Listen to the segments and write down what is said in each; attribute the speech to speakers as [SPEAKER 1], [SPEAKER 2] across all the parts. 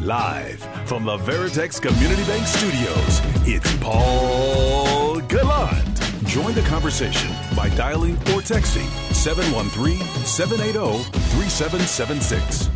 [SPEAKER 1] Live from the Veritex Community Bank Studios, it's Paul Gallant. Join the conversation by dialing or texting 713-780-3776.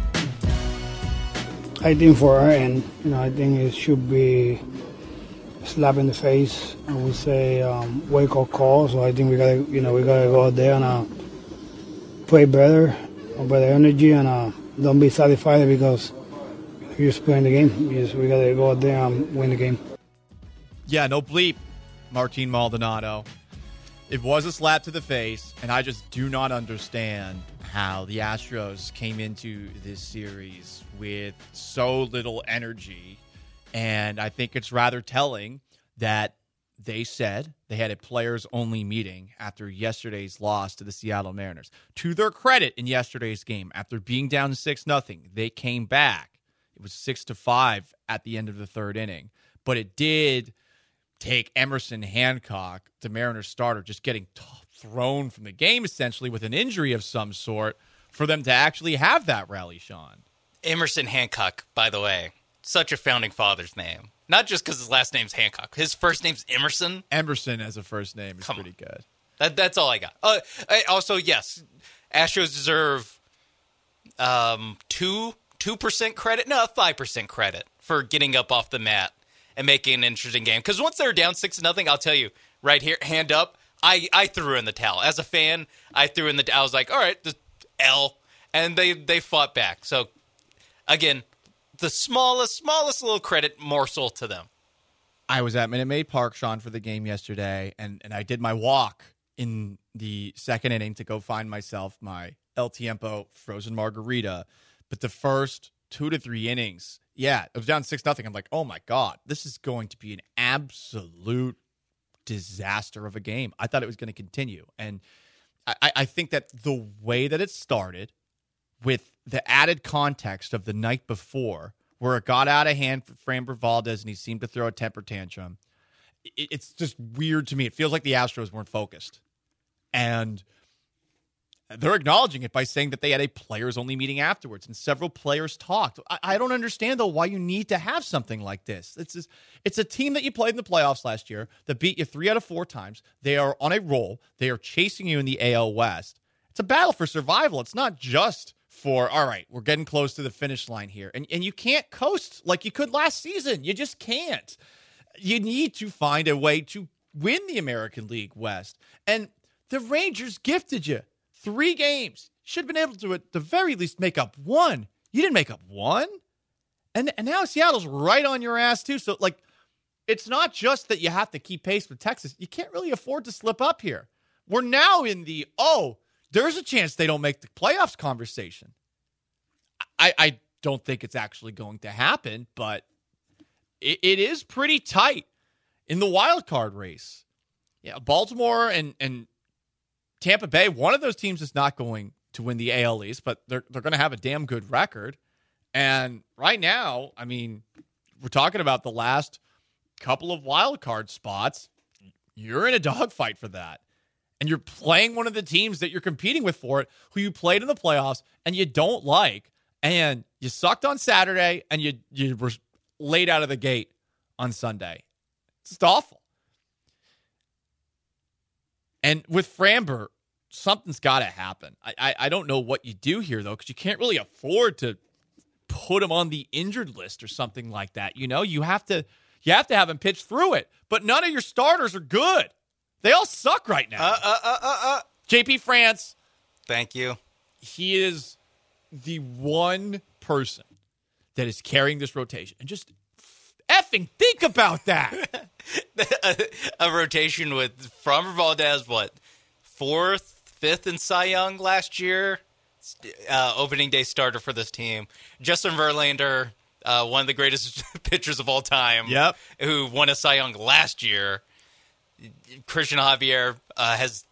[SPEAKER 2] I think for our end, I think it should be a slap in the face. I would say wake-up call. So I think we gotta go out there and play better, better energy, and don't be satisfied because you're just playing the game. We gotta go out there and win the game.
[SPEAKER 3] Yeah, no bleep, Martin Maldonado. It was a slap to the face, and I just do not understand how the Astros came into this series with so little energy. And I think it's rather telling that they said they had a players-only meeting after yesterday's loss to the Seattle Mariners. To their credit, in yesterday's game, after being down 6-0, they came back. It was 6-5 at the end of the third inning. But it did take Emerson Hancock, the Mariners starter, just getting thrown from the game, essentially, with an injury of some sort, for them to actually have that rally, Sean.
[SPEAKER 4] Emerson Hancock, by the way, such a founding father's name. Not just because his last name's Hancock. His first name's Emerson.
[SPEAKER 3] Emerson as a first name is pretty good.
[SPEAKER 4] That's all I got. Also, yes, Astros deserve 2% credit. No, 5% credit for getting up off the mat and making an interesting game. Because once they were down 6-0, I'll tell you, right here, hand up, I threw in the towel. As a fan, I threw in the towel. I was like, all right, the L. And they fought back. So, again, the smallest little credit morsel to them.
[SPEAKER 3] I was at Minute Maid Park, Sean, for the game yesterday, and I did my walk in the second inning to go find myself my El Tiempo frozen margarita. But the first 2 to 3 innings, yeah, it was down 6-0. I'm like, oh, my God, this is going to be an absolute disaster of a game. I thought it was going to continue. And I think that the way that it started, with the added context of the night before, where it got out of hand for Framber Valdez and he seemed to throw a temper tantrum, it's just weird to me. It feels like the Astros weren't focused. And they're acknowledging it by saying that they had a players-only meeting afterwards, and several players talked. I don't understand, though, why you need to have something like this. It's a team that you played in the playoffs last year that beat you 3 out of 4 times. They are on a roll. They are chasing you in the AL West. It's a battle for survival. It's not just for, all right, we're getting close to the finish line here. And you can't coast like you could last season. You just can't. You need to find a way to win the American League West. And the Rangers gifted you 3 games. Should have been able to, at the very least, make up 1. You didn't make up 1. And now Seattle's right on your ass, too. So, it's not just that you have to keep pace with Texas. You can't really afford to slip up here. We're now in the, there's a chance they don't make the playoffs conversation. I don't think it's actually going to happen, but it is pretty tight in the wild card race. Yeah, Baltimore and Tampa Bay, one of those teams is not going to win the AL East, but they're going to have a damn good record. And right now, I mean, we're talking about the last couple of wild card spots. You're in a dogfight for that. And you're playing one of the teams that you're competing with for it, who you played in the playoffs and you don't like. And you sucked on Saturday and you were laid out of the gate on Sunday. It's just awful. And with Framber, something's got to happen. I don't know what you do here, though, because you can't really afford to put him on the injured list or something like that. You have to have him pitch through it. But none of your starters are good. They all suck right now. JP France.
[SPEAKER 4] Thank you.
[SPEAKER 3] He is the one person that is carrying this rotation. And just effing think about that.
[SPEAKER 4] A rotation with Framber Valdez, 4th, 5th in Cy Young last year? Opening day starter for this team. Justin Verlander, one of the greatest pitchers of all time.
[SPEAKER 3] Yep.
[SPEAKER 4] Who won a Cy Young last year. Christian Javier has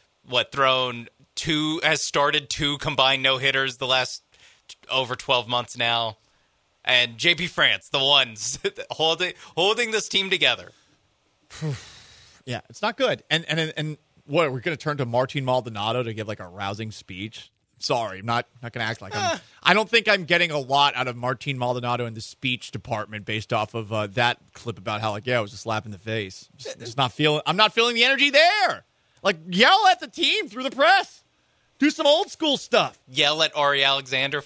[SPEAKER 4] started 2 combined no-hitters the last over 12 months now. And JP France, the ones holding this team together.
[SPEAKER 3] Yeah, it's not good. And what, we're going to turn to Martin Maldonado to give a rousing speech? Sorry, I'm not going to act like I don't think I'm getting a lot out of Martin Maldonado in the speech department based off of that clip about how, like, it was a slap in the face. I'm not feeling the energy there. Like, yell at the team through the press. Do some old school stuff.
[SPEAKER 4] Yell at Ari Alexander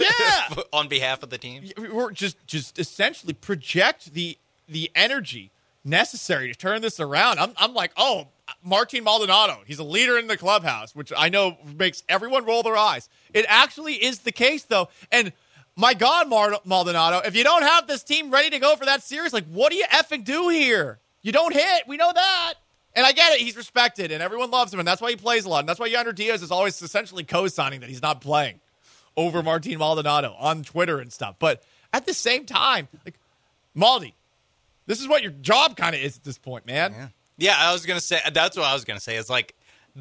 [SPEAKER 4] on behalf of the team.
[SPEAKER 3] Or just essentially project the energy necessary to turn this around. I'm like, oh, Martin Maldonado, he's a leader in the clubhouse, which I know makes everyone roll their eyes. It actually is the case, though. And my God, Maldonado, if you don't have this team ready to go for that series, like, what do you effing do here? You don't hit. We know that. And I get it. He's respected, and everyone loves him, and that's why he plays a lot. And that's why Yander Diaz is always essentially co-signing that he's not playing over Martin Maldonado on Twitter and stuff. But at the same time, like, Maldi, this is what your job kind of is at this point, man.
[SPEAKER 4] Yeah, I was going to say, that's what I was going to say. It's like,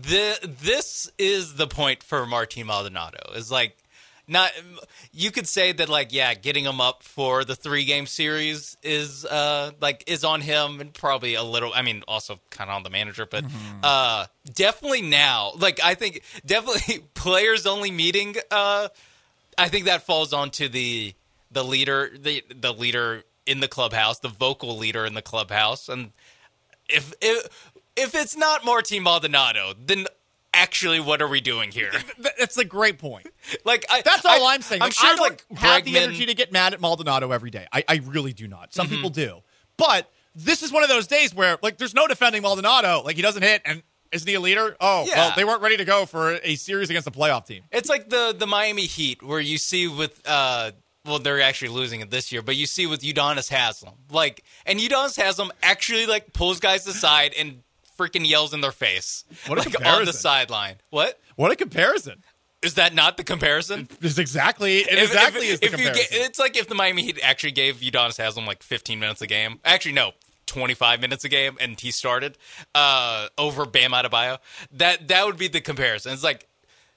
[SPEAKER 4] this is the point for Martin Maldonado. It's like, not, you could say that, like, yeah, getting him up for the 3-game series is on him, and probably a little, I mean, also kind of on the manager, but definitely now, like, I think definitely players only meeting, I think that falls onto the leader, the leader in the clubhouse, the vocal leader in the clubhouse. And if it's not Martin Maldonado, then actually, what are we doing here?
[SPEAKER 3] That's a great point.
[SPEAKER 4] Like,
[SPEAKER 3] that's all I'm saying.
[SPEAKER 4] I'm sure,
[SPEAKER 3] I don't have the energy to get mad at Maldonado every day. I really do not. Some people do. But this is one of those days where, like, there's no defending Maldonado. Like, he doesn't hit, and isn't he a leader? Oh, yeah. Well, they weren't ready to go for a series against a playoff team.
[SPEAKER 4] It's like the Miami Heat, where you see with well, they're actually losing it this year, but you see with Udonis Haslem. Like, and Udonis Haslem actually, like, pulls guys aside and freaking yells in their face.
[SPEAKER 3] What a
[SPEAKER 4] like,
[SPEAKER 3] comparison.
[SPEAKER 4] on the sideline. What
[SPEAKER 3] a comparison.
[SPEAKER 4] Is that not the comparison?
[SPEAKER 3] It's exactly is the comparison.
[SPEAKER 4] It's like if the Miami Heat actually gave Udonis Haslem like 15 minutes a game. Actually, no, 25 minutes a game, and he started over Bam Adebayo. That would be the comparison. It's like,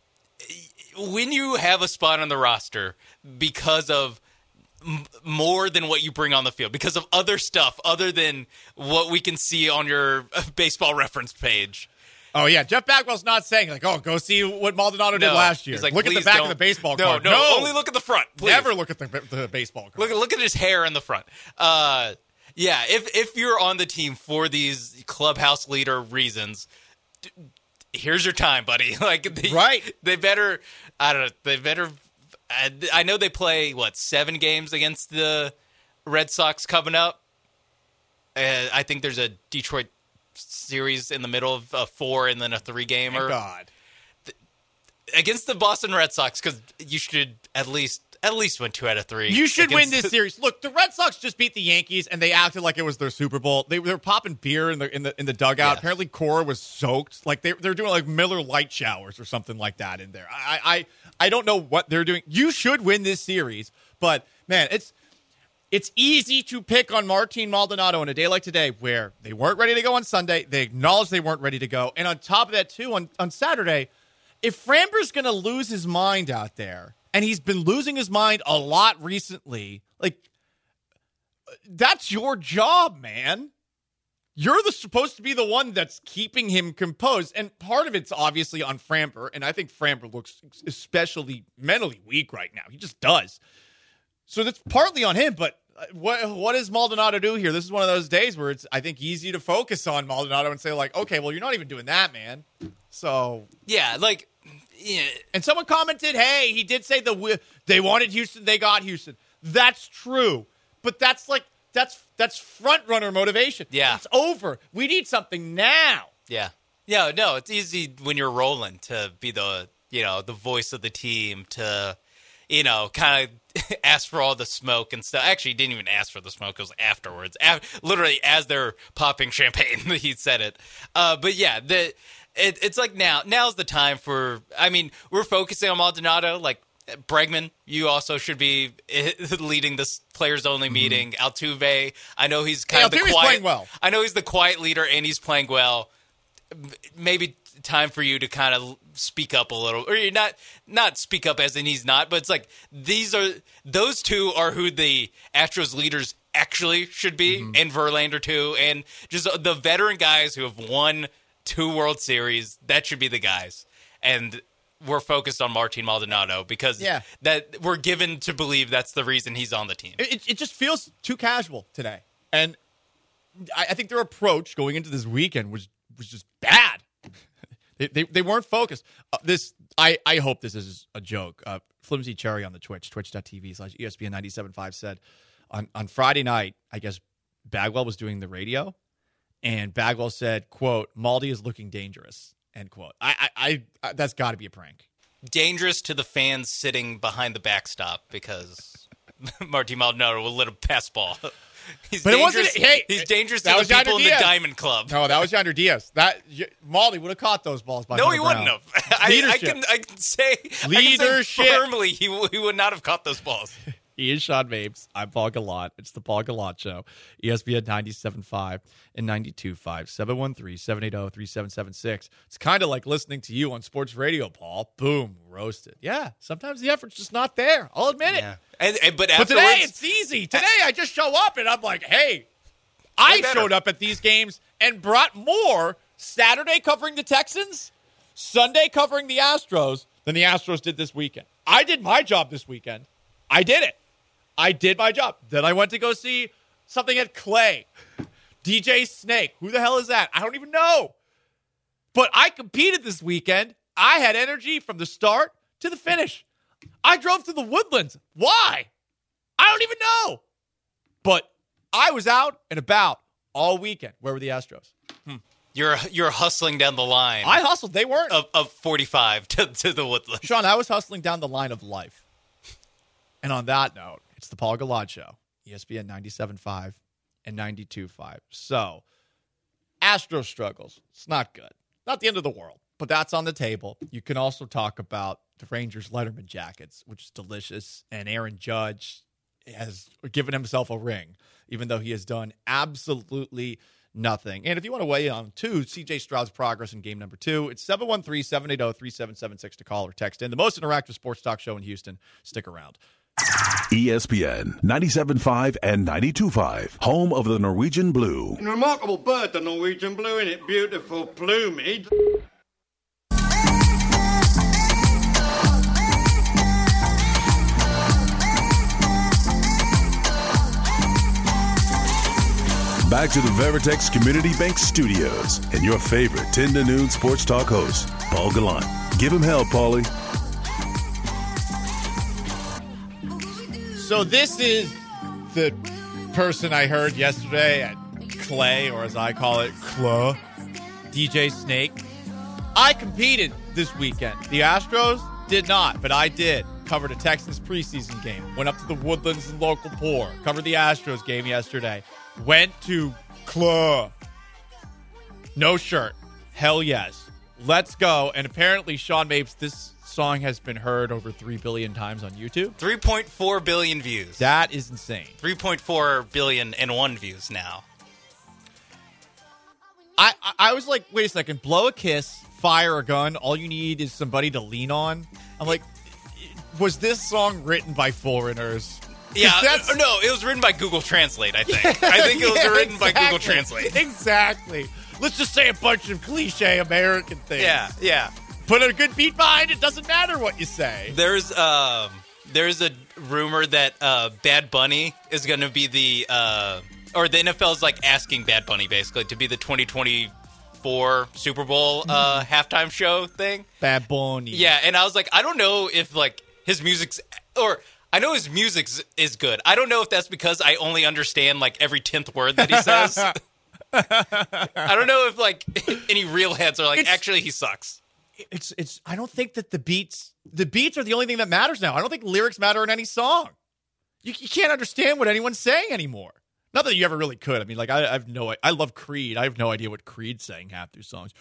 [SPEAKER 4] when you have a spot on the roster because of more than what you bring on the field, because of other stuff other than what we can see on your baseball reference page.
[SPEAKER 3] Oh, yeah. Jeff Bagwell's not saying, like, oh, go see what Maldonado did last year.
[SPEAKER 4] Like,
[SPEAKER 3] look at the back of the baseball card.
[SPEAKER 4] No, only look at the front. Please.
[SPEAKER 3] Never look at the baseball card.
[SPEAKER 4] Look at his hair in the front. Yeah, if you're on the team for these clubhouse leader reasons, here's your time, buddy. Like, they better, I don't know, they better, I know they play, 7 games against the Red Sox coming up. I think there's a Detroit series in the middle of a 4 and then a 3-gamer.
[SPEAKER 3] Thank God.
[SPEAKER 4] Against the Boston Red Sox, because you should at least win 2 out of 3.
[SPEAKER 3] You should win this series. Look, the Red Sox just beat the Yankees, and they acted like it was their Super Bowl. They were popping beer in the dugout. Yeah. Apparently, Cora was soaked. Like they're doing like Miller Lite showers or something like that in there. I don't know what they're doing. You should win this series, but man, it's easy to pick on Martin Maldonado on a day like today where they weren't ready to go on Sunday. They acknowledged they weren't ready to go, and on top of that, too, on Saturday, if Framber's going to lose his mind out there. And he's been losing his mind a lot recently. Like, that's your job, man. You're supposed to be the one that's keeping him composed. And part of it's obviously on Framber. And I think Framber looks especially mentally weak right now. He just does. So that's partly on him. But what does Maldonado do here? This is one of those days where it's, I think, easy to focus on Maldonado and say, like, okay, well, you're not even doing that, man. So.
[SPEAKER 4] Yeah, like.
[SPEAKER 3] Yeah. And someone commented, hey, he did say they wanted Houston, they got Houston. That's true. But that's front runner motivation.
[SPEAKER 4] Yeah.
[SPEAKER 3] It's over. We need something now.
[SPEAKER 4] Yeah. Yeah, no, it's easy when you're rolling to be the voice of the team, to, kind of ask for all the smoke and stuff. Actually, he didn't even ask for the smoke. It was afterwards. Literally, as they're popping champagne, he said it. But yeah, it's like now's the time for, we're focusing on Maldonado. Like, Bregman, you also should be leading this players-only meeting. Altuve, I know he's kind of the quiet.
[SPEAKER 3] Playing well.
[SPEAKER 4] I know he's the quiet leader, and he's playing well. Maybe time for you to kind of speak up a little, or you're not speak up as in he's not, but it's like those two are who the Astros leaders actually should be, and Verlander too, and just the veteran guys who have won 2 World Series. That should be the guys. And we're focused on Martin Maldonado because that we're given to believe that's the reason he's on the team.
[SPEAKER 3] It just feels too casual today. And I think their approach going into this weekend was just bad. They weren't focused. I hope this is a joke. Flimsy Cherry on the twitch.tv/ESPN 97.5 said on Friday night, I guess Bagwell was doing the radio, and Bagwell said, quote, "Maldi is looking dangerous," end quote. I that's got to be a prank.
[SPEAKER 4] Dangerous to the fans sitting behind the backstop because Martin Maldonado will let him pass ball. He's dangerous to the people in the Diamond Club.
[SPEAKER 3] No, that was Yonder Diaz. Maldi would have caught those balls by
[SPEAKER 4] No, he wouldn't have. I can say
[SPEAKER 3] leadership.
[SPEAKER 4] Firmly he would not have caught those balls.
[SPEAKER 3] He is Sean Mapes. I'm Paul Gallant. It's the Paul Gallant Show. ESPN 97.5 and 92.5. 713-780-3776. It's kind of like listening to you on sports radio, Paul. Boom. Roasted. Yeah. Sometimes the effort's just not there. I'll admit it.
[SPEAKER 4] Yeah. But
[SPEAKER 3] today it's easy. Today I just show up and I'm like, hey, I showed up at these games and brought more Saturday covering the Texans, Sunday covering the Astros than the Astros did this weekend. I did my job this weekend. I did it. I did my job. Then I went to go see something at Clay. DJ Snake. Who the hell is that? I don't even know. But I competed this weekend. I had energy from the start to the finish. I drove to the Woodlands. Why? I don't even know. But I was out and about all weekend. Where were the Astros?
[SPEAKER 4] You're hustling down the line.
[SPEAKER 3] I hustled. They weren't.
[SPEAKER 4] Of 45 to the Woodlands.
[SPEAKER 3] Sean, I was hustling down the line of life. And on that note, it's the Paul Gallant Show, ESPN 97.5 and 92.5. So, Astro struggles. It's not good. Not the end of the world, but that's on the table. You can also talk about the Rangers Letterman jackets, which is delicious. And Aaron Judge has given himself a ring, even though he has done absolutely nothing. And if you want to weigh in on, too, CJ Stroud's progress in game number 2, it's 713-780-3776 to call or text in. The most interactive sports talk show in Houston. Stick around.
[SPEAKER 1] ESPN 97.5 and 92.5, home of the Norwegian Blue.
[SPEAKER 5] A remarkable bird, the Norwegian Blue, in it beautiful plumage.
[SPEAKER 1] Back to the Veritex Community Bank Studios and your favorite 10 to noon sports talk host, Paul Gallant. Give him hell, Paulie.
[SPEAKER 3] So this is the person I heard yesterday at Clay, or as I call it, Claw, DJ Snake. I competed this weekend. The Astros did not, but I did. Covered a Texans preseason game. Went up to the Woodlands and local poor. Covered the Astros game yesterday. Went to Claw. No shirt. Hell yes. Let's go. And apparently, Sean Mapes, this song has been heard over 3 billion times on YouTube.
[SPEAKER 4] 3.4 billion views.
[SPEAKER 3] That is insane.
[SPEAKER 4] 3.4 billion and 1 views now.
[SPEAKER 3] I was like, wait a second. Blow a kiss, fire a gun. All you need is somebody to lean on. I'm like, was this song written by foreigners?
[SPEAKER 4] Yeah, no, it was written by Google Translate, I think. I think it was written by Google Translate.
[SPEAKER 3] Exactly. Let's just say a bunch of cliche American things.
[SPEAKER 4] Yeah.
[SPEAKER 3] Put a good beat behind it. Doesn't matter what you say.
[SPEAKER 4] There's a rumor that Bad Bunny is going to be or the NFL is like asking Bad Bunny basically to be the 2024 Super Bowl halftime show thing.
[SPEAKER 3] Bad Bunny.
[SPEAKER 4] Yeah, and I was like, I don't know if like his music's I know his music is good. I don't know if that's because I only understand like every 10th word that he says. I don't know if like any real heads are like, actually he sucks.
[SPEAKER 3] It's I don't think that the beats are the only thing that matters now. I don't think lyrics matter in any song. You can't understand what anyone's saying anymore. Not that you ever really could. I mean, like I love Creed. I have no idea what Creed's saying half through songs.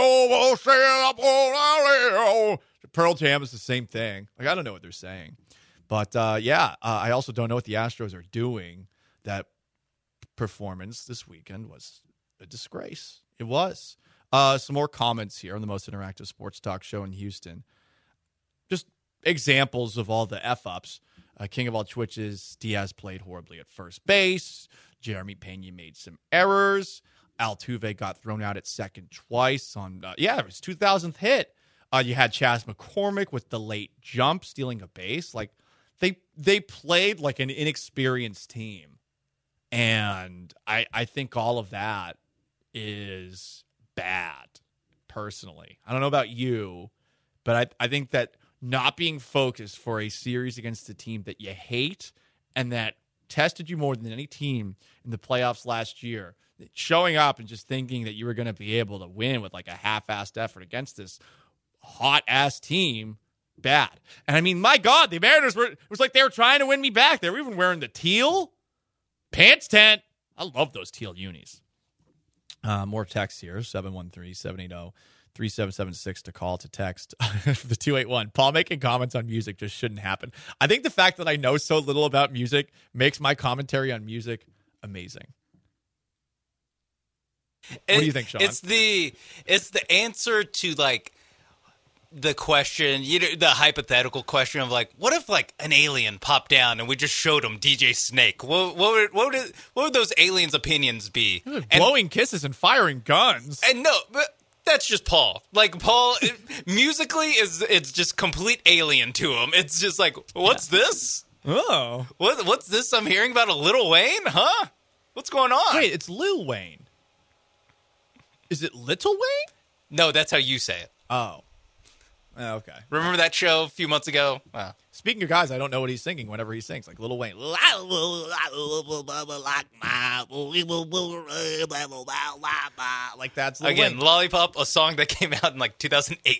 [SPEAKER 3] Pearl Jam is the same thing. Like I don't know what they're saying. But I also don't know what the Astros are doing. That performance this weekend was a disgrace. It was. Some more comments here on the most interactive sports talk show in Houston. Just examples of all the F-ups. King of all Twitches, Diaz played horribly at first base. Jeremy Pena made some errors. Altuve got thrown out at second twice on, it was 2000th hit. You had Chas McCormick with the late jump, stealing a base. Like they played like an inexperienced team. And I think all of that is bad, personally. I don't know about you, but I think that not being focused for a series against a team that you hate and that tested you more than any team in the playoffs last year, showing up and just thinking that you were going to be able to win with like a half-assed effort against this hot-ass team, bad. And I mean, my God, the Mariners it was like they were trying to win me back. They were even wearing the teal pants tent. I love those teal unis. More text here, 713-780-3776 to call, to text. The 281. Paul making comments on music just shouldn't happen. I think the fact that I know so little about music makes my commentary on music amazing. What do you think, Sean?
[SPEAKER 4] It's the answer to like the question, the hypothetical question of like, what if like an alien popped down and we just showed him DJ Snake? What would those aliens' opinions be?
[SPEAKER 3] Blowing kisses and firing guns.
[SPEAKER 4] And no, but that's just Paul. Like Paul, musically it's just complete alien to him. It's just like, what's this?
[SPEAKER 3] Oh,
[SPEAKER 4] what's this I'm hearing about a Lil Wayne? Huh? What's going on?
[SPEAKER 3] Wait, it's Lil Wayne. Is it Little Wayne?
[SPEAKER 4] No, that's how you say it.
[SPEAKER 3] Oh, okay.
[SPEAKER 4] Remember that show a few months ago? Wow.
[SPEAKER 3] Speaking of guys, I don't know what he's singing whenever he sings, like Lil Wayne. Like that's Lil
[SPEAKER 4] Again,
[SPEAKER 3] Wayne.
[SPEAKER 4] Lollipop, a song that came out in like 2008.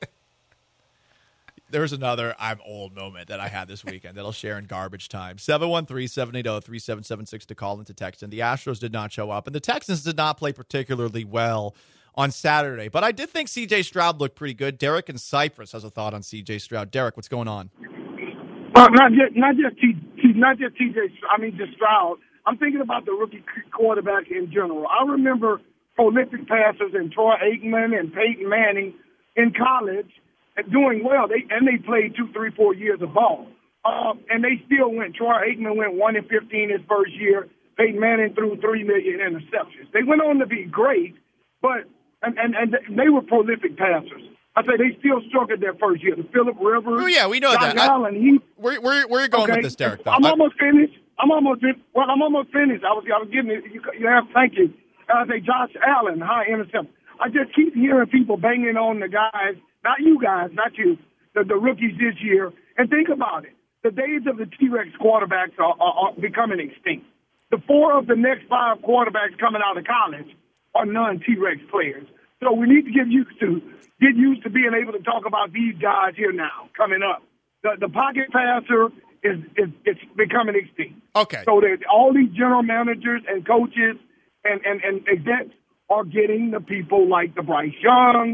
[SPEAKER 3] There's another I'm old moment that I had this weekend that I'll share in garbage time. 713-780-3776 to call and to text. And the Astros did not show up, and the Texans did not play particularly well on Saturday. But I did think C.J. Stroud looked pretty good. Derek in Cyprus has a thought on C.J. Stroud. Derek, what's going on?
[SPEAKER 6] Not just TJ. I mean, just Stroud. I'm thinking about the rookie quarterback in general. I remember prolific passers in Troy Aikman and Peyton Manning in college doing well. They played 2, 3, 4 years of ball, and they still went. Troy Aikman went 1-15 his first year. Peyton Manning threw 3 million interceptions. They went on to be great, but and they were prolific passers. I say they still struggled their first year. The Phillip Rivers.
[SPEAKER 3] Oh, yeah, we know
[SPEAKER 6] Josh
[SPEAKER 3] that.
[SPEAKER 6] Allen,
[SPEAKER 3] where are you going with this, Derek? Though?
[SPEAKER 6] I'm almost finished. I'm almost finished. I was getting it. You have thank you. I say Josh Allen, high interception. I just keep hearing people banging on the guys, not you guys, not you, the rookies this year. And think about it. The days of the T-Rex quarterbacks are becoming extinct. The 4 of the next 5 quarterbacks coming out of college are non-T-Rex players. So we need to get used to being able to talk about these guys here now coming up. The pocket passer is becoming extinct.
[SPEAKER 3] Okay.
[SPEAKER 6] So that all these general managers and coaches and execs are getting the people like the Bryce Young.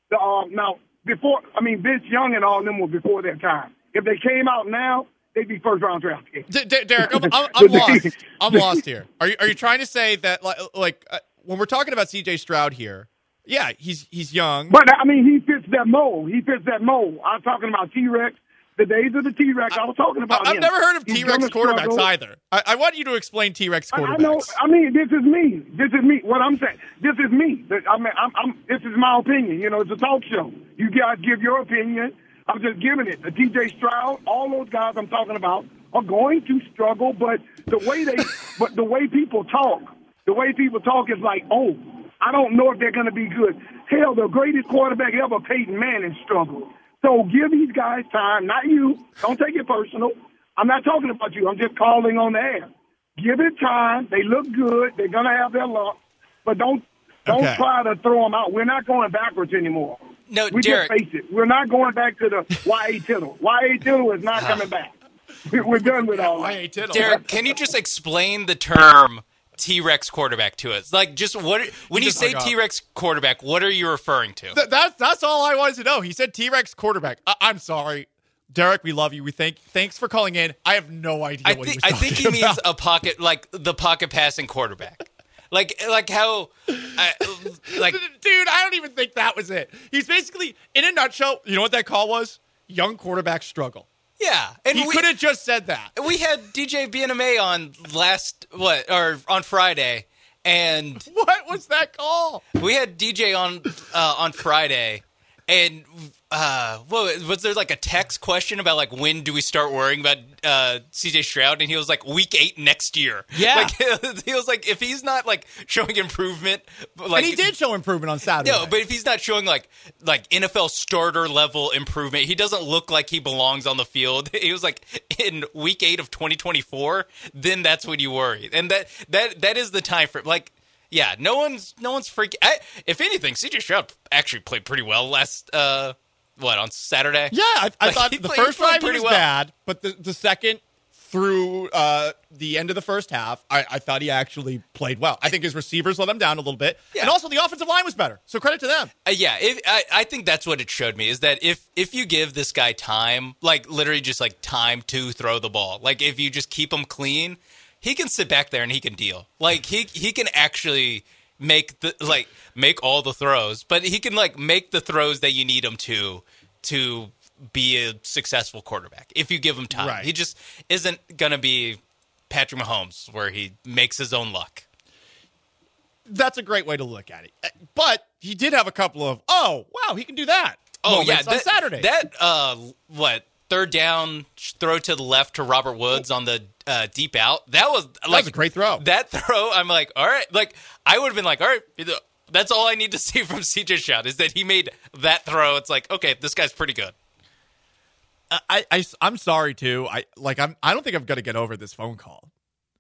[SPEAKER 6] Vince Young and all of them were before their time. If they came out now, they'd be first-round draft picks.
[SPEAKER 3] Derek, I'm lost. I'm lost here. Are you trying to say that when we're talking about C.J. Stroud here? Yeah, he's young.
[SPEAKER 6] But, I mean, he fits that mold. I'm talking about T-Rex. The days of the T-Rex, I was talking about
[SPEAKER 3] I've
[SPEAKER 6] him.
[SPEAKER 3] never heard of T-Rex quarterbacks either. I want you to explain T-Rex quarterbacks.
[SPEAKER 6] I know. I mean, this is me. What I'm saying. This is me. This is my opinion. You know, it's a talk show. You guys give your opinion. I'm just giving it. The T.J. Stroud, all those guys I'm talking about are going to struggle, but the way people talk is like, oh, I don't know if they're going to be good. Hell, the greatest quarterback ever, Peyton Manning, struggled. So give these guys time, not you. Don't take it personal. I'm not talking about you. I'm just calling on the air. Give it time. They look good. They're going to have their luck. But don't try to throw them out. We're not going backwards anymore.
[SPEAKER 4] No,
[SPEAKER 6] we
[SPEAKER 4] Derek.
[SPEAKER 6] just face it. We're not going back to the Y.A. Tittle. Y.A. Tittle is not coming back. We're done with all that.
[SPEAKER 4] Derek, can you just explain the term T-Rex quarterback to us? Like, just when you say T-Rex quarterback, what are you referring to?
[SPEAKER 3] That's all I wanted to know. He said T-Rex quarterback. I'm sorry, Derek. We love you. Thanks for calling in. I have no idea what he was talking about.
[SPEAKER 4] I think he means a pocket, like the pocket passing quarterback. Like how, dude,
[SPEAKER 3] I don't even think that was it. He's basically, in a nutshell, you know what that call was? Young quarterback struggle.
[SPEAKER 4] Yeah, and
[SPEAKER 3] he could have just said that.
[SPEAKER 4] We had DJ BNMA on Friday, and
[SPEAKER 3] what was that call?
[SPEAKER 4] We had DJ on Friday, And was there like a text question about like when do we start worrying about CJ Stroud? And he was like week 8 next year.
[SPEAKER 3] Yeah,
[SPEAKER 4] like, he was like if he's not like showing improvement, like,
[SPEAKER 3] and he did show improvement on Saturday.
[SPEAKER 4] No, but if he's not showing like NFL starter level improvement, he doesn't look like he belongs on the field. He was like in week 8 of 2024. Then that's when you worry, and that is the time for like. Yeah, no one's freaking. If anything, CJ Stroud actually played pretty well last on Saturday.
[SPEAKER 3] Yeah, I thought the first drive was bad, but the second through the end of the first half, I thought he actually played well. I think his receivers let him down a little bit, and also the offensive line was better. So credit to them.
[SPEAKER 4] I think that's what it showed me is that if you give this guy time, like literally just like time to throw the ball, like if you just keep him clean. He can sit back there and he can deal. Like he can actually make all the throws, but he can like make the throws that you need him to be a successful quarterback if you give him time.
[SPEAKER 3] Right.
[SPEAKER 4] He just isn't gonna be Patrick Mahomes where he makes his own luck.
[SPEAKER 3] That's a great way to look at it. But he did have a couple of he can do that.
[SPEAKER 4] Oh yeah,
[SPEAKER 3] on Saturday.
[SPEAKER 4] That third down throw to the left to Robert Woods on the deep out. That was
[SPEAKER 3] a great throw.
[SPEAKER 4] That throw, I'm like, all right. Like, I would have been like, all right, that's all I need to see from CJ Stroud is that he made that throw. It's like, okay, this guy's pretty good.
[SPEAKER 3] I'm sorry, too. I don't think I'm going to get over this phone call.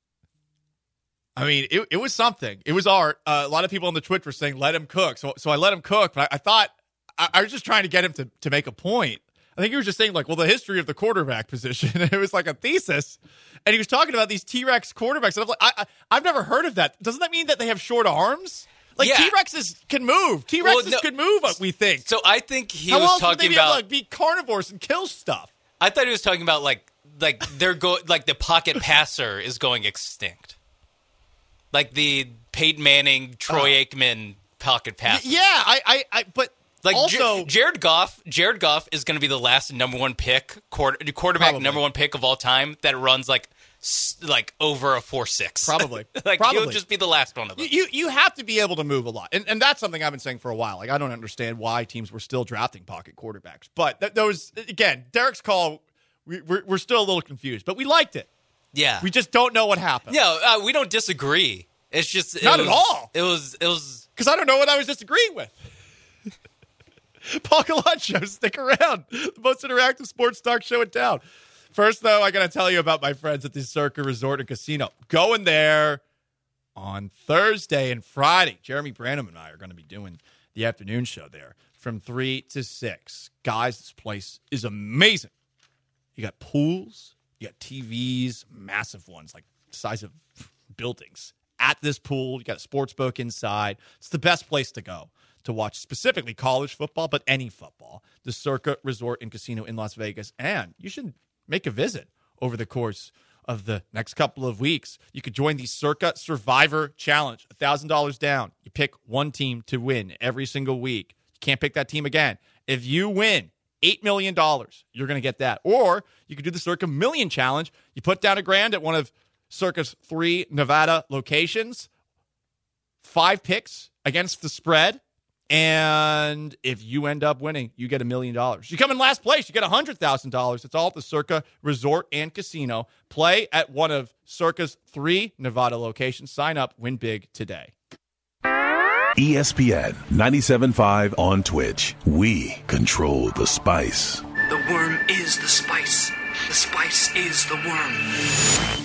[SPEAKER 3] I mean, it was something. It was art. A lot of people on the Twitch were saying, let him cook. So I let him cook, but I thought I was just trying to get him to make a point. I think he was just saying, like, well, the history of the quarterback position. It was like a thesis. And he was talking about these T-Rex quarterbacks. And I'm like, I've never heard of that. Doesn't that mean that they have short arms? Like, T-Rexes can move. T-Rexes could move, we think.
[SPEAKER 4] So I think he
[SPEAKER 3] was
[SPEAKER 4] talking
[SPEAKER 3] would they be
[SPEAKER 4] about...
[SPEAKER 3] able to be carnivores and kill stuff?
[SPEAKER 4] I thought he was talking about, like the pocket passer is going extinct. Like the Peyton Manning, Troy Aikman pocket passer.
[SPEAKER 3] Yeah, but...
[SPEAKER 4] Like
[SPEAKER 3] also,
[SPEAKER 4] Jared Goff is going to be the last number 1 pick quarterback
[SPEAKER 3] probably.
[SPEAKER 4] number 1 pick of all time that runs like over a 4.6.
[SPEAKER 3] Probably.
[SPEAKER 4] He'll just be the last one of them.
[SPEAKER 3] You have to be able to move a lot, and that's something I've been saying for a while. Like I don't understand why teams were still drafting pocket quarterbacks, but those again, Derek's call. We're still a little confused, but we liked it.
[SPEAKER 4] Yeah,
[SPEAKER 3] we just don't know what happened.
[SPEAKER 4] Yeah, we don't disagree. It's just
[SPEAKER 3] at all.
[SPEAKER 4] It was
[SPEAKER 3] because I don't know what I was disagreeing with. Paul Gallant Show, stick around. The most interactive sports talk show in town. First, though, I got to tell you about my friends at the Circa Resort and Casino. Going there on Thursday and Friday. Jeremy Branham and I are going to be doing the afternoon show there from 3 to 6. Guys, this place is amazing. You got pools, you got TVs, massive ones, like the size of buildings. At this pool, you got a sports book inside. It's the best place to go to watch specifically college football, but any football. The Circa Resort and Casino in Las Vegas. And you should make a visit over the course of the next couple of weeks. You could join the Circa Survivor Challenge. $1,000 down. You pick one team to win every single week. You can't pick that team again. If you win $8 million, you're going to get that. Or you could do the Circa Million Challenge. You put down $1,000 at one of Circa's 3 Nevada locations. 5 picks against the spread. And if you end up winning, you get $1 million. You come in last place, you get $100,000. It's all at the Circa Resort and Casino. Play at one of Circa's 3 Nevada locations. Sign up, win big today.
[SPEAKER 1] ESPN 97.5 on Twitch. We control the spice.
[SPEAKER 7] The worm is the spice. The spice is the worm.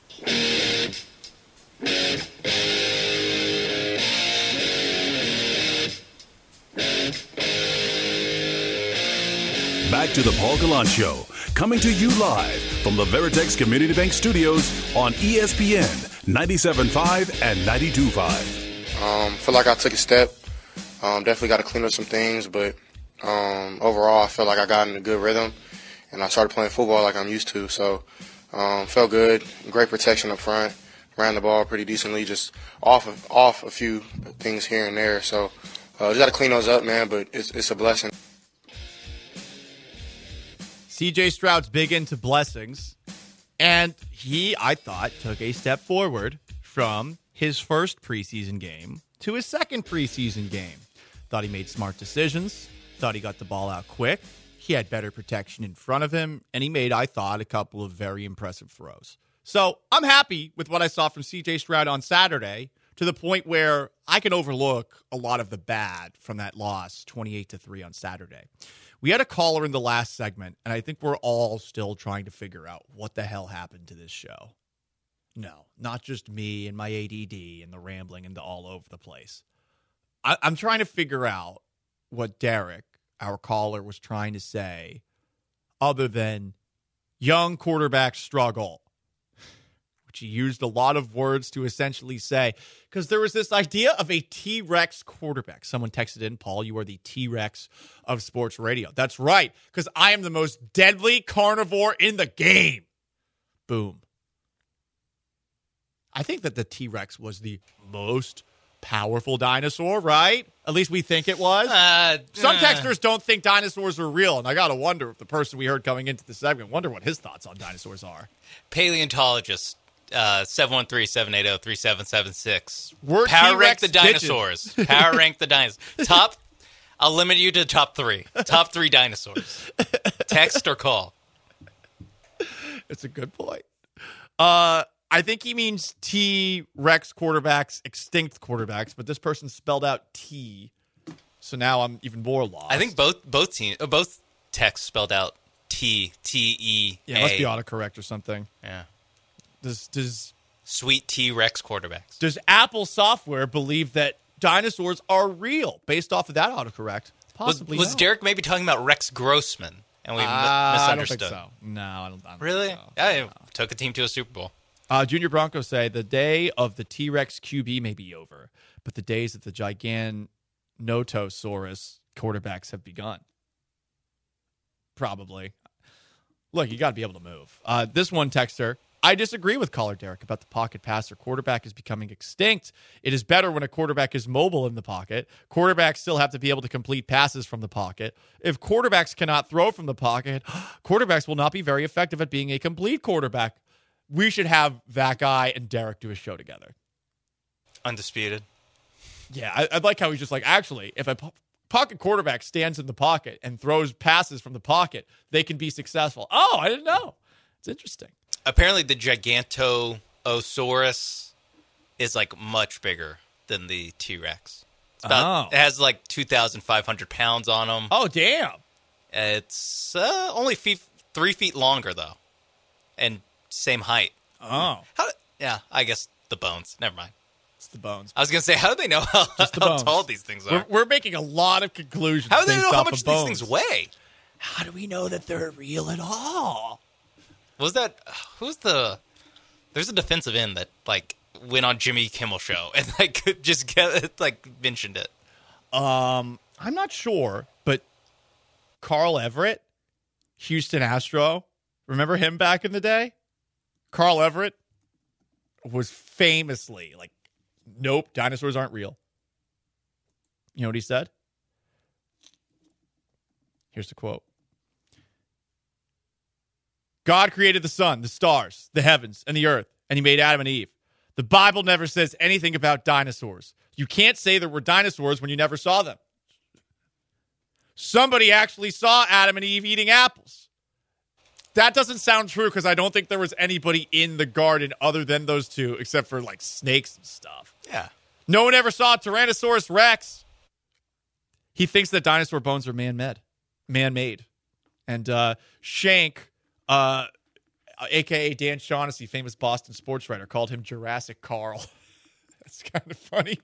[SPEAKER 1] Back to the Paul Gallant Show, coming to you live from the Veritex Community Bank Studios on ESPN 97.5 and 92.5.
[SPEAKER 8] Feel like I took a step. Definitely got to clean up some things, but overall I feel like I got in a good rhythm, and I started playing football like I'm used to. So felt good. Great protection up front. Ran the ball pretty decently, just off a few things here and there. So just got to clean those up, man, but it's a blessing.
[SPEAKER 3] CJ Stroud's big into blessings, and he, I thought, took a step forward from his first preseason game to his second preseason game. Thought he made smart decisions. Thought he got the ball out quick. He had better protection in front of him, and he made, I thought, a couple of very impressive throws. So I'm happy with what I saw from C.J. Stroud on Saturday, to the point where I can overlook a lot of the bad from that loss, 28-3 on Saturday. We had a caller in the last segment, and I think we're all still trying to figure out what the hell happened to this show. No, not just me and my ADD and the rambling and the all over the place. I'm trying to figure out what Derek, our caller, was trying to say other than young quarterback struggle, which he used a lot of words to essentially say, because there was this idea of a T-Rex quarterback. Someone texted in, Paul, you are the T-Rex of sports radio. That's right, because I am the most deadly carnivore in the game. Boom. I think that the T-Rex was the most powerful dinosaur, right? At least we think it was. Some texters don't think dinosaurs are real, and I got to wonder if the person we heard coming into the segment, wonder what his thoughts on dinosaurs are.
[SPEAKER 4] Paleontologist, 713-780-3776.
[SPEAKER 3] We're
[SPEAKER 4] Power
[SPEAKER 3] T-Rex
[SPEAKER 4] rank the dinosaurs. Power rank the dinosaurs. I'll limit you to top 3. Top 3 dinosaurs. Text or call.
[SPEAKER 3] It's a good point. I think he means T-Rex quarterbacks, extinct quarterbacks, but this person spelled out T, so now I'm even more lost.
[SPEAKER 4] I think both texts spelled out T-E-A.
[SPEAKER 3] Yeah, it must be autocorrect or something.
[SPEAKER 4] Yeah.
[SPEAKER 3] Does
[SPEAKER 4] Sweet T-Rex quarterbacks.
[SPEAKER 3] Does Apple software believe that dinosaurs are real based off of that autocorrect? Possibly.
[SPEAKER 4] Was Derek maybe talking about Rex Grossman, and we misunderstood?
[SPEAKER 3] I don't think so. No, I don't
[SPEAKER 4] really?
[SPEAKER 3] think so.
[SPEAKER 4] I took a team to a Super Bowl.
[SPEAKER 3] Junior Broncos say the day of the T-Rex QB may be over, but the days of the Giganotosaurus quarterbacks have begun. Probably. Look, you got to be able to move. This one texter, I disagree with caller Derek about the pocket passer. Quarterback is becoming extinct. It is better when a quarterback is mobile in the pocket. Quarterbacks still have to be able to complete passes from the pocket. If quarterbacks cannot throw from the pocket, quarterbacks will not be very effective at being a complete quarterback. We should have that guy and Derek do a show together.
[SPEAKER 4] Undisputed.
[SPEAKER 3] Yeah, I like how he's just like, actually, if a pocket quarterback stands in the pocket and throws passes from the pocket, they can be successful. Oh, I didn't know. It's interesting.
[SPEAKER 4] Apparently the Giganotosaurus is like much bigger than the T-Rex. It has like 2,500 pounds on him.
[SPEAKER 3] Oh, damn.
[SPEAKER 4] It's only 3 feet longer, though. And same height.
[SPEAKER 3] Oh.
[SPEAKER 4] I guess the bones. Never mind.
[SPEAKER 3] It's the bones.
[SPEAKER 4] I was going to say, how do they know how tall these things are?
[SPEAKER 3] We're making a lot of conclusions.
[SPEAKER 4] How do they know how much
[SPEAKER 3] these
[SPEAKER 4] things weigh?
[SPEAKER 3] How do we know that they're real at all?
[SPEAKER 4] There's a defensive end that like went on Jimmy Kimmel show and like just mentioned it.
[SPEAKER 3] I'm not sure, but Carl Everett, Houston Astro, remember him back in the day? Carl Everett was famously like, nope, dinosaurs aren't real. You know what he said? Here's the quote. God created the sun, the stars, the heavens, and the earth, and he made Adam and Eve. The Bible never says anything about dinosaurs. You can't say there were dinosaurs when you never saw them. Somebody actually saw Adam and Eve eating apples. That doesn't sound true because I don't think there was anybody in the garden other than those two, except for like snakes and stuff.
[SPEAKER 4] Yeah.
[SPEAKER 3] No one ever saw Tyrannosaurus Rex. He thinks that dinosaur bones are man-made. And Shank, a.k.a. Dan Shaughnessy, famous Boston sports writer, called him Jurassic Carl. That's kind of funny.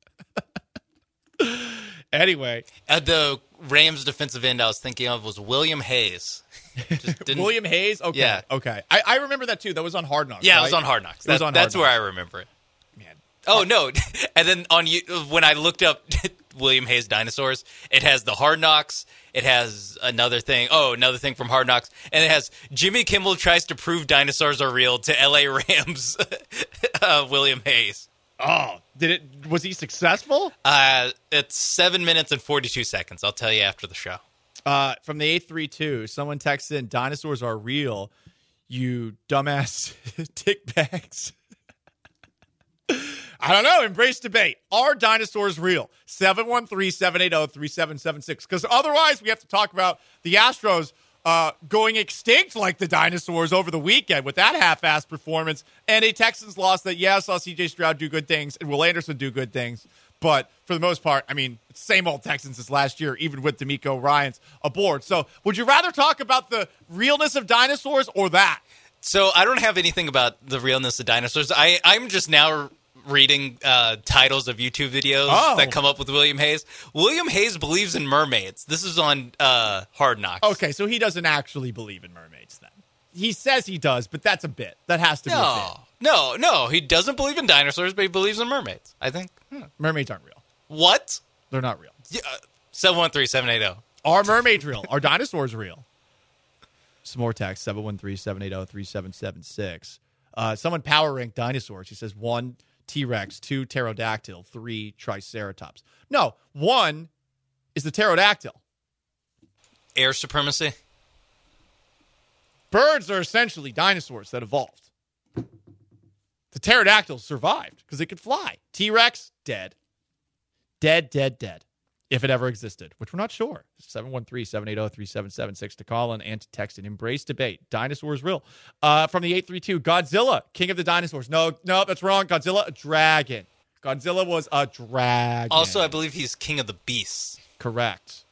[SPEAKER 3] Anyway.
[SPEAKER 4] The Rams defensive end I was thinking of was William Hayes.
[SPEAKER 3] William Hayes? Okay.
[SPEAKER 4] Yeah.
[SPEAKER 3] Okay. I remember that too. That was on Hard Knocks.
[SPEAKER 4] Yeah,
[SPEAKER 3] right?
[SPEAKER 4] it was on Hard Knocks.
[SPEAKER 3] That's
[SPEAKER 4] where I remember it.
[SPEAKER 3] Man.
[SPEAKER 4] Oh, no. And then when I looked up William Hayes dinosaurs, it has the Hard Knocks. It has another thing from Hard Knocks. And it has Jimmy Kimmel tries to prove dinosaurs are real to L.A. Rams William Hayes.
[SPEAKER 3] Oh, was he successful?
[SPEAKER 4] It's 7 minutes and 42 seconds. I'll tell you after the show.
[SPEAKER 3] From the 832, someone texts in, dinosaurs are real, you dumbass dick bags. I don't know. Embrace debate. Are dinosaurs real? 713-780-3776. Because otherwise, we have to talk about the Astros going extinct like the dinosaurs over the weekend with that half-assed performance and a Texans loss that, saw C.J. Stroud do good things and Will Anderson do good things. But for the most part, I mean, same old Texans as last year, even with D'Amico Ryans aboard. So would you rather talk about the realness of dinosaurs or that?
[SPEAKER 4] So I don't have anything about the realness of dinosaurs. I'm just now reading titles of YouTube videos that come up with William Hayes. William Hayes believes in mermaids. This is on Hard Knocks.
[SPEAKER 3] Okay, so he doesn't actually believe in mermaids then. He says he does, but that's a bit. That has to be a bit.
[SPEAKER 4] No. He doesn't believe in dinosaurs, but he believes in mermaids, I think.
[SPEAKER 3] Mermaids aren't real.
[SPEAKER 4] What?
[SPEAKER 3] They're not real.
[SPEAKER 4] 713-780.
[SPEAKER 3] Are mermaids real? Are dinosaurs real? Some more text, 713-780-3776. Someone power ranked dinosaurs. He says 1 T-Rex, 2 pterodactyl, 3 triceratops. No, 1 is the pterodactyl.
[SPEAKER 4] Air supremacy?
[SPEAKER 3] Birds are essentially dinosaurs that evolved. The pterodactyl survived because it could fly. T-Rex, dead. Dead. If it ever existed, which we're not sure. 713-780-3776 to call in and to text and embrace debate. Dinosaurs real. From the 832, Godzilla, king of the dinosaurs. No, that's wrong. Godzilla, a dragon. Godzilla was a dragon.
[SPEAKER 4] Also, I believe he's king of the beasts.
[SPEAKER 3] Correct.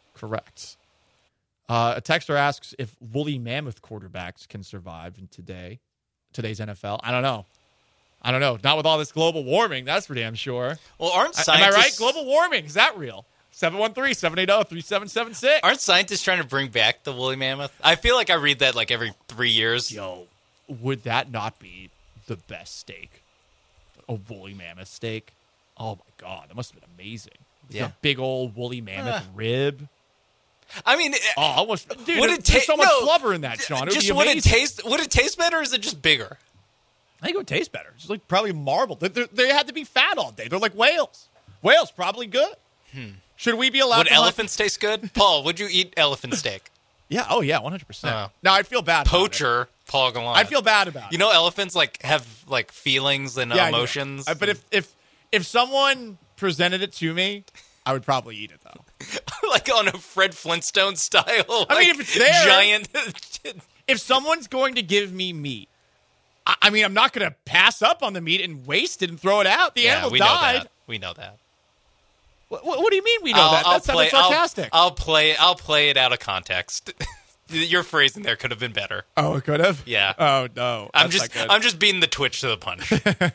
[SPEAKER 3] A texter asks if woolly mammoth quarterbacks can survive in today's NFL. I don't know. Not with all this global warming, that's for damn sure.
[SPEAKER 4] Well, aren't scientists...
[SPEAKER 3] Am I right? Global warming, is that real? 713-780-3776.
[SPEAKER 4] Aren't scientists trying to bring back the woolly mammoth? I feel like I read that like every 3 years.
[SPEAKER 3] Yo, would that not be the best steak? A woolly mammoth steak? Oh, my God. That must have been amazing.
[SPEAKER 4] Yeah.
[SPEAKER 3] A big old woolly mammoth rib.
[SPEAKER 4] I mean...
[SPEAKER 3] almost... Dude,
[SPEAKER 4] would it
[SPEAKER 3] there's so much blubber in that, Sean. It would be amazing.
[SPEAKER 4] Would it taste better or is it just bigger?
[SPEAKER 3] I think it would taste better. It's like probably marble. They had to be fat all day. They're like whales. Whales probably good. Should we be allowed
[SPEAKER 4] Would elephants taste good? Paul, would you eat elephant steak?
[SPEAKER 3] Yeah. Oh, yeah, 100%. No, I'd feel bad
[SPEAKER 4] Poacher,
[SPEAKER 3] about it.
[SPEAKER 4] Paul Gallant.
[SPEAKER 3] I'd feel bad about it.
[SPEAKER 4] You know elephants like have like feelings and emotions?
[SPEAKER 3] But if someone presented it to me, I would probably eat it, though.
[SPEAKER 4] Like on a Fred Flintstone style?
[SPEAKER 3] I mean, if it's there.
[SPEAKER 4] Giant.
[SPEAKER 3] If someone's going to give me meat, I mean, I'm not going to pass up on the meat and waste it and throw it out. The animal died.
[SPEAKER 4] We know that.
[SPEAKER 3] What do you mean we know that? That sounded sarcastic.
[SPEAKER 4] I'll play it out of context. Your phrasing there could have been better.
[SPEAKER 3] Oh, it could have?
[SPEAKER 4] Yeah.
[SPEAKER 3] Oh, no.
[SPEAKER 4] I'm just beating the Twitch to the punch.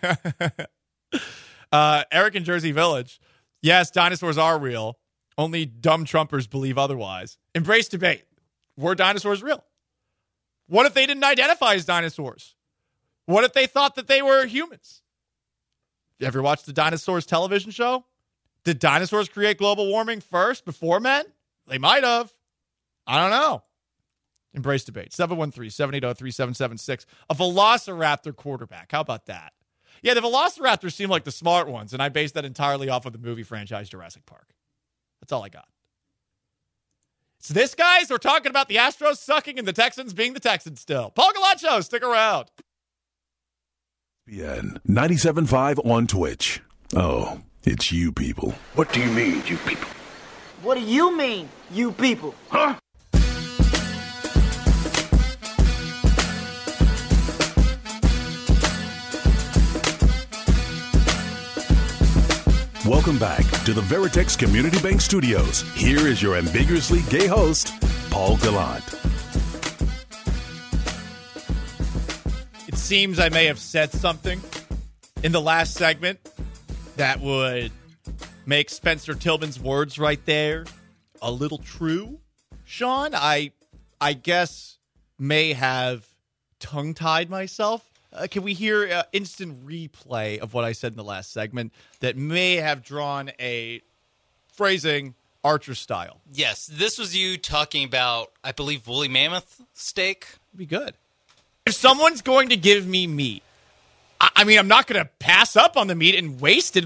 [SPEAKER 3] Eric in Jersey Village. Yes, dinosaurs are real. Only dumb Trumpers believe otherwise. Embrace debate. Were dinosaurs real? What if they didn't identify as dinosaurs? What if they thought that they were humans? You ever watch the Dinosaurs television show? Did dinosaurs create global warming first before men? They might have. I don't know. Embrace debate. 713-780-3776. A Velociraptor quarterback. How about that? Yeah, the Velociraptors seem like the smart ones, and I base that entirely off of the movie franchise Jurassic Park. That's all I got. So this, guys, we're talking about the Astros sucking and the Texans being the Texans still. Paul Gallant Show, stick around.
[SPEAKER 1] ESPN 97.5 on Twitch. Oh, it's you people.
[SPEAKER 5] What do you mean, you people?
[SPEAKER 9] What do you mean, you people?
[SPEAKER 5] Huh?
[SPEAKER 1] Welcome back to the Veritex Community Bank Studios. Here is your ambiguously gay host, Paul Gallant.
[SPEAKER 3] It seems I may have said something in the last segment that would make Spencer Tillman's words right there a little true. Sean, I guess may have tongue-tied myself. Can we hear instant replay of what I said in the last segment that may have drawn a phrasing Archer style?
[SPEAKER 4] Yes, this was you talking about, I believe, woolly mammoth steak.
[SPEAKER 3] It'd be good. If someone's going to give me meat, I mean, I'm not going to pass up on the meat and waste it.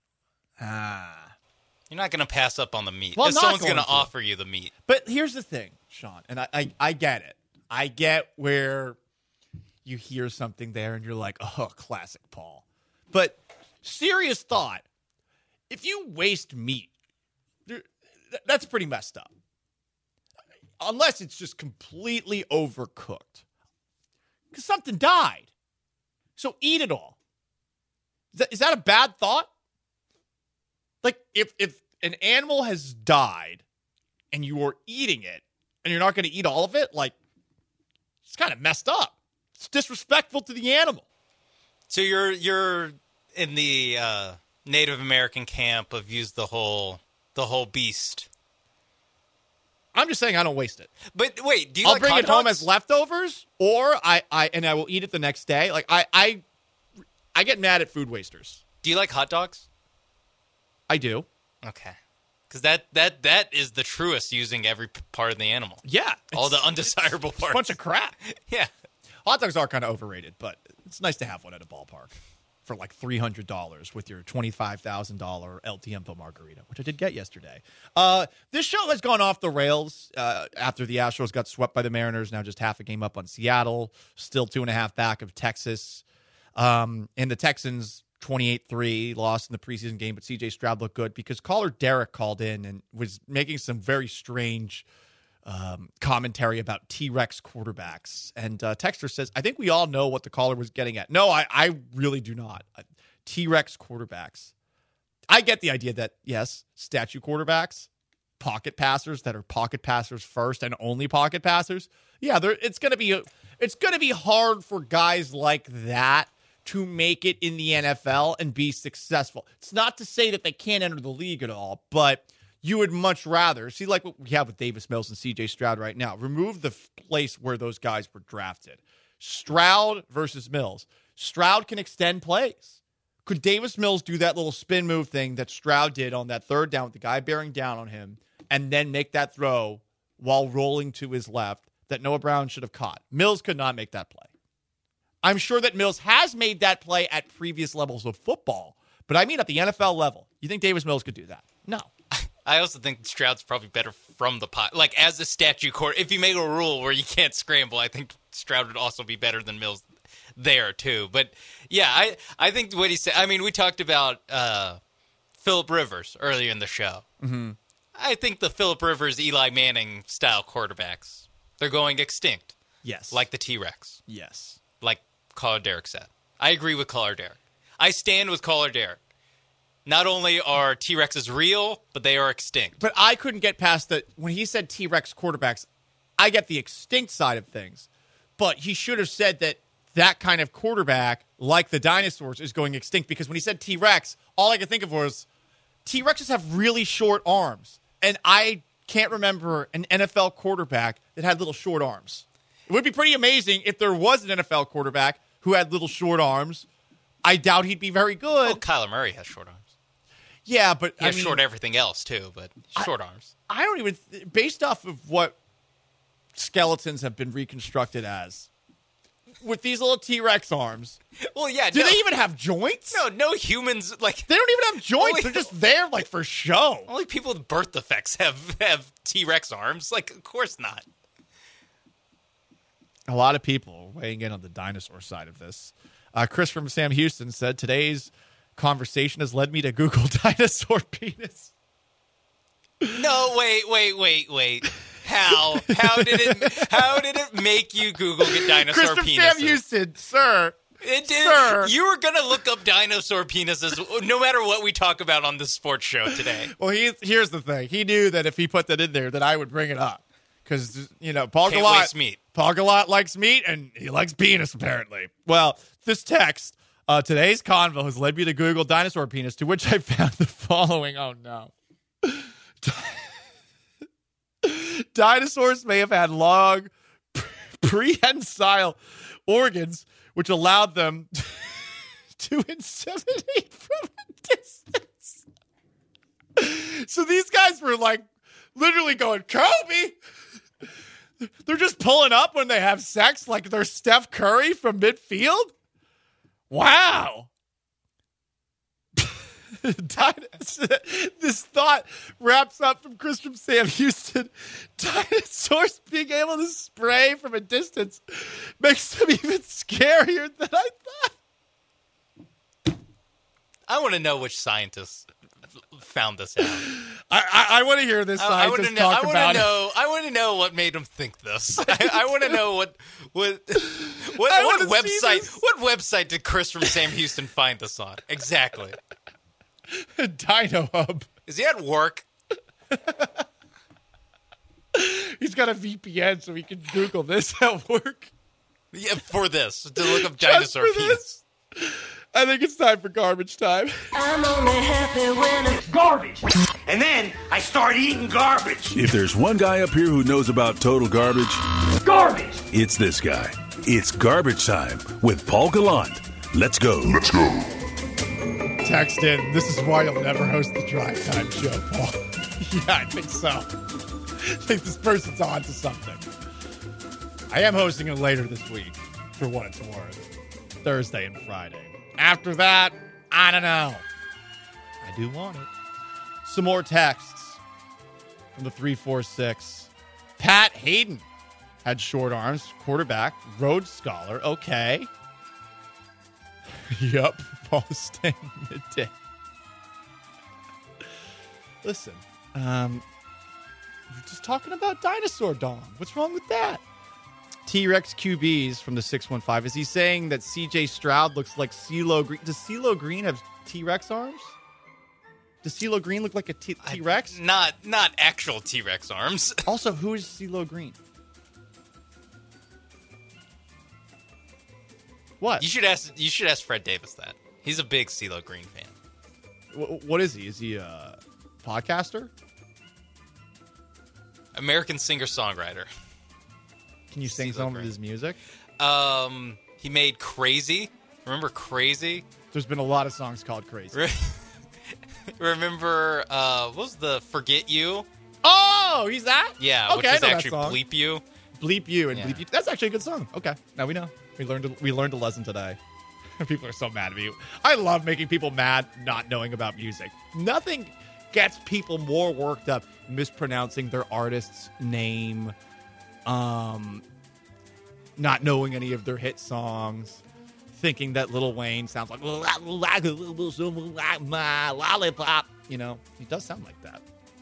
[SPEAKER 4] You're not going to pass up on the meat.
[SPEAKER 3] Well,
[SPEAKER 4] if someone's going to offer you the meat.
[SPEAKER 3] But here's the thing, Sean, and I get it. I get where you hear something there and you're like, oh, classic Paul. But serious thought. If you waste meat, that's pretty messed up. Unless it's just completely overcooked. Because something died. So eat it all. Is that a bad thought? Like, if an animal has died and you are eating it and you're not going to eat all of it, like, it's kind of messed up. It's disrespectful to the animal.
[SPEAKER 4] So you're in the Native American camp of use the whole beast.
[SPEAKER 3] I'm just saying I don't waste it.
[SPEAKER 4] But wait, do you
[SPEAKER 3] I'll
[SPEAKER 4] like
[SPEAKER 3] bring
[SPEAKER 4] hot
[SPEAKER 3] it home
[SPEAKER 4] dogs?
[SPEAKER 3] as leftovers, or I will eat it the next day. Like I get mad at food wasters.
[SPEAKER 4] Do you like hot dogs?
[SPEAKER 3] I do.
[SPEAKER 4] Okay. Because that is the truest using every part of the animal.
[SPEAKER 3] Yeah.
[SPEAKER 4] All the undesirable parts.
[SPEAKER 3] It's a bunch of crap.
[SPEAKER 4] Yeah.
[SPEAKER 3] Hot dogs are kind of overrated, but it's nice to have one at a ballpark for like $300 with your $25,000 El Tiempo margarita, which I did get yesterday. This show has gone off the rails after the Astros got swept by the Mariners, now just half a game up on Seattle, still 2.5 back of Texas. And the Texans 28-3 lost in the preseason game, but C.J. Stroud looked good because caller Derek called in and was making some very strange commentary about T-Rex quarterbacks. And Texter says, I think we all know what the caller was getting at. No, I really do not. T-Rex quarterbacks. I get the idea that, yes, statue quarterbacks, pocket passers that are pocket passers first and only pocket passers. Yeah, it's going to be hard for guys like that to make it in the NFL and be successful. It's not to say that they can't enter the league at all, but you would much rather see like what we have with Davis Mills and CJ Stroud right now. Remove the place where those guys were drafted. Stroud versus Mills. Stroud can extend plays. Could Davis Mills do that little spin move thing that Stroud did on that third down with the guy bearing down on him and then make that throw while rolling to his left that Noah Brown should have caught? Mills could not make that play. I'm sure that Mills has made that play at previous levels of football, but I mean at the NFL level. You think Davis Mills could do that? No.
[SPEAKER 4] I also think Stroud's probably better from the pot. Like, as a statue court, if you make a rule where you can't scramble, I think Stroud would also be better than Mills there, too. But, yeah, I think what he said, I mean, we talked about Phillip Rivers earlier in the show.
[SPEAKER 3] Mm-hmm.
[SPEAKER 4] I think the Phillip Rivers, Eli Manning style quarterbacks, they're going extinct.
[SPEAKER 3] Yes.
[SPEAKER 4] Like the T-Rex.
[SPEAKER 3] Yes.
[SPEAKER 4] Like Caller Derek said. I agree with Caller Derek. I stand with Caller Derek. Not only are T-Rexes real, but they are extinct.
[SPEAKER 3] But I couldn't get past that. When he said T-Rex quarterbacks, I get the extinct side of things. But he should have said that kind of quarterback, like the dinosaurs, is going extinct. Because when he said T-Rex, all I could think of was T-Rexes have really short arms. And I can't remember an NFL quarterback that had little short arms. It would be pretty amazing if there was an NFL quarterback who had little short arms. I doubt he'd be very good.
[SPEAKER 4] Oh, Kyler Murray has short arms.
[SPEAKER 3] Yeah, but
[SPEAKER 4] he has short everything else too, but short arms.
[SPEAKER 3] I don't even, based off of what skeletons have been reconstructed as, with these little T-Rex arms.
[SPEAKER 4] Well, yeah.
[SPEAKER 3] Do they even have joints?
[SPEAKER 4] No humans they
[SPEAKER 3] don't even have joints. They're just there like for show.
[SPEAKER 4] Only people with birth defects have T-Rex arms. Like, of course not.
[SPEAKER 3] A lot of people weighing in on the dinosaur side of this. Chris from Sam Houston said, today's conversation has led me to Google dinosaur penis.
[SPEAKER 4] No, wait. How did it make you Google get dinosaur
[SPEAKER 3] Chris from
[SPEAKER 4] penises?
[SPEAKER 3] Sam Houston, sir.
[SPEAKER 4] It did.
[SPEAKER 3] Sir.
[SPEAKER 4] You were gonna look up dinosaur penises no matter what we talk about on this sports show today.
[SPEAKER 3] Well, here's the thing. He knew that if he put that in there, that I would bring it up. Because, Paul Gallat likes meat, and he likes penis, apparently. Well, this text, today's convo has led me to Google dinosaur penis, to which I found the following. Oh, no. Dinosaurs may have had long, prehensile organs, which allowed them to inseminate from a distance. So these guys were, literally going, Kobe! They're just pulling up when they have sex like they're Steph Curry from midfield? Wow. This thought wraps up from Chris from Sam Houston. Dinosaurs being able to spray from a distance makes them even scarier than I thought.
[SPEAKER 4] I want to know which scientists found this out.
[SPEAKER 3] I want to hear this scientist talk about it.
[SPEAKER 4] I want to know what made him think this. I want to know what website did Chris from Sam Houston find this on? Exactly.
[SPEAKER 3] Dino Hub.
[SPEAKER 4] Is he at work?
[SPEAKER 3] He's got a VPN so he can Google this at work.
[SPEAKER 4] Yeah, for this. To look up dinosaur penis.
[SPEAKER 3] I think it's time for garbage time.
[SPEAKER 7] I'm only happy when it's garbage. And then I start eating garbage.
[SPEAKER 1] If there's one guy up here who knows about total garbage,
[SPEAKER 7] Garbage!
[SPEAKER 1] it's this guy. It's garbage time with Paul Gallant. Let's go. Let's go.
[SPEAKER 3] Text in. This is why you'll never host the Drive Time show, Paul. Yeah, I think so. I think this person's on to something. I am hosting it later this week, for what it's worth. Thursday and Friday. After that, I don't know. I do want it. Some more texts from the 346. Pat Hayden had short arms, quarterback, Rhodes Scholar. Okay. Yup, Paul staying midday. Listen, we're just talking about Dinosaur Dong. What's wrong with that? T-Rex QBs from the 615. Is he saying that CJ Stroud looks like CeeLo Green? Does CeeLo Green have T-Rex arms? Does CeeLo Green look like a T-Rex?
[SPEAKER 4] Not actual T-Rex arms.
[SPEAKER 3] Also, who is CeeLo Green? What?
[SPEAKER 4] You should ask Fred Davis that. He's a big CeeLo Green fan.
[SPEAKER 3] What is he? Is he a podcaster?
[SPEAKER 4] American singer-songwriter.
[SPEAKER 3] Can you sing some of his music?
[SPEAKER 4] He made Crazy. Remember Crazy?
[SPEAKER 3] There's been a lot of songs called Crazy.
[SPEAKER 4] Remember, what was the Forget You?
[SPEAKER 3] Oh, he's that?
[SPEAKER 4] Yeah,
[SPEAKER 3] okay,
[SPEAKER 4] which is actually Bleep You.
[SPEAKER 3] Bleep You and Bleep You. That's actually a good song. Okay, now we know. We learned a lesson today. People are so mad at me. I love making people mad not knowing about music. Nothing gets people more worked up mispronouncing their artist's name, not knowing any of their hit songs, thinking that Lil Wayne sounds like my lollipop. You know, he does sound like that.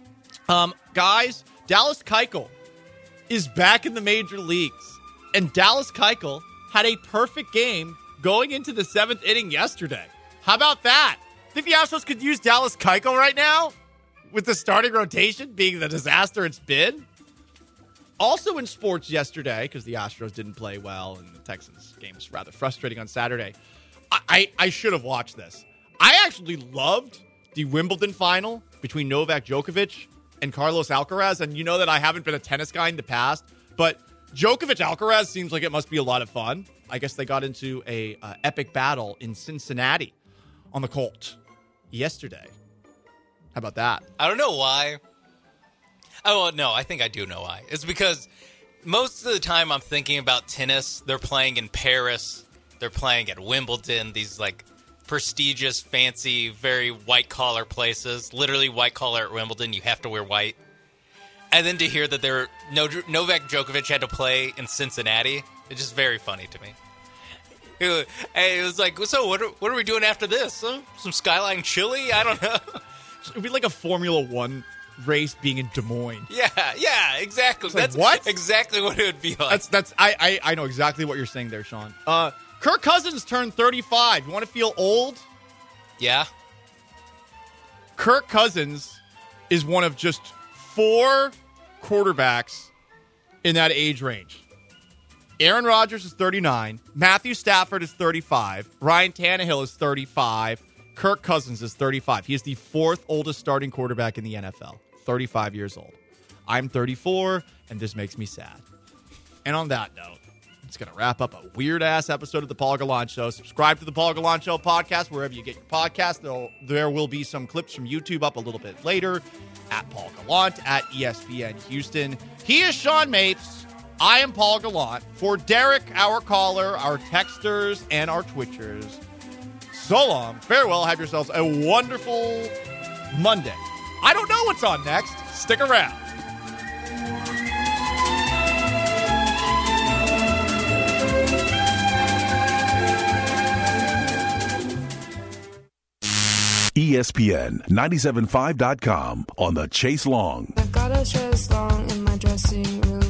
[SPEAKER 3] Guys, Dallas Keuchel is back in the major leagues, and Dallas Keuchel had a perfect game going into the 7th inning yesterday. How about that? Think the Astros could use Dallas Keuchel right now with the starting rotation being the disaster it's been? Also in sports yesterday, because the Astros didn't play well and the Texans game was rather frustrating on Saturday, I should have watched this. I actually loved the Wimbledon final between Novak Djokovic and Carlos Alcaraz, and you know that I haven't been a tennis guy in the past, but Djokovic-Alcaraz seems like it must be a lot of fun. I guess they got into a epic battle in Cincinnati on the court yesterday. How about that?
[SPEAKER 4] I don't know why. Oh, no, I think I do know why. It's because most of the time I'm thinking about tennis, they're playing in Paris, they're playing at Wimbledon, these like prestigious, fancy, very white-collar places. Literally white-collar at Wimbledon, you have to wear white. And then to hear that Novak Djokovic had to play in Cincinnati, it's just very funny to me. It was like, so what are we doing after this? Some Skyline chili? I don't know.
[SPEAKER 3] It would be like a Formula One race being in Des Moines.
[SPEAKER 4] Yeah, exactly.
[SPEAKER 3] That's what?
[SPEAKER 4] Exactly what it would be like.
[SPEAKER 3] I know exactly what you're saying there, Sean. Kirk Cousins turned 35. You want to feel old?
[SPEAKER 4] Yeah.
[SPEAKER 3] Kirk Cousins is one of just 4 quarterbacks in that age range. Aaron Rodgers is 39. Matthew Stafford is 35. Ryan Tannehill is 35. Kirk Cousins is 35. He is the 4th oldest starting quarterback in the NFL. 35 years old. I'm 34, and this makes me sad. And on that note, it's going to wrap up a weird-ass episode of The Paul Gallant Show. Subscribe to The Paul Gallant Show podcast wherever you get your podcast. There will be some clips from YouTube up a little bit later. At Paul Gallant, at ESPN Houston. He is Sean Mapes. I am Paul Gallant. For Derek, our caller, our texters, and our Twitchers, so long. Farewell. Have yourselves a wonderful Monday. I don't know what's on next. Stick around.
[SPEAKER 1] ESPN975.com on the Chase Long.
[SPEAKER 10] I've got a dress long in my dressing room.